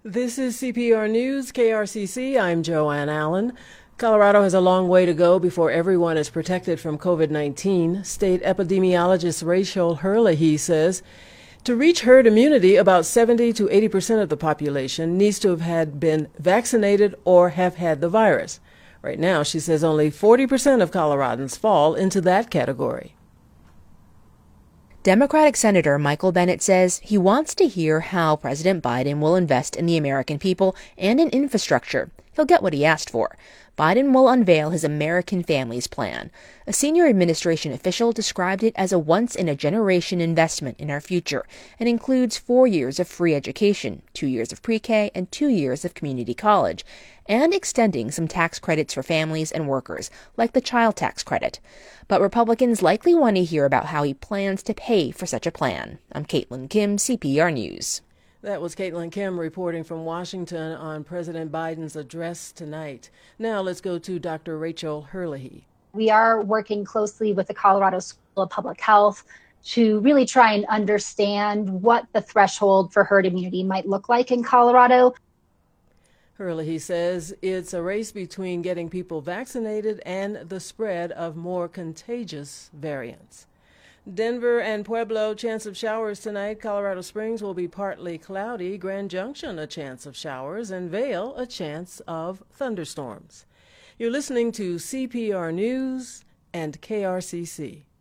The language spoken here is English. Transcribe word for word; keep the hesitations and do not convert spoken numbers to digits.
This is C P R News, K R C C. I'm Joanne Allen. Colorado has a long way to go before everyone is protected from COVID nineteen. State epidemiologist Rachel Herlihy says to reach herd immunity, about seventy to eighty percent of the population needs to have had been vaccinated or have had the virus. Right now, she says only forty percent of Coloradans fall into that category. Democratic Senator Michael Bennet says he wants to hear how President Biden will invest in the American people and in infrastructure. He'll get what he asked for. Biden will unveil his American Families Plan. A senior administration official described it as a once-in-a-generation investment in our future and includes four years of free education, two years of pre-K, and two years of community college, and extending some tax credits for families and workers, like the child tax credit. But Republicans likely want to hear about how he plans to pay for such a plan. I'm Caitlin Kim, C P R News. That was Caitlin Kim reporting from Washington on President Biden's address tonight. Now let's go to Doctor Rachel Herlihy. We are working closely with the Colorado School of Public Health to really try and understand what the threshold for herd immunity might look like in Colorado. Herlihy says it's a race between getting people vaccinated and the spread of more contagious variants. Denver and Pueblo, chance of showers tonight. Colorado Springs will be partly cloudy. Grand Junction, a chance of showers. And Vail, a chance of thunderstorms. You're listening to C P R News and K R C C.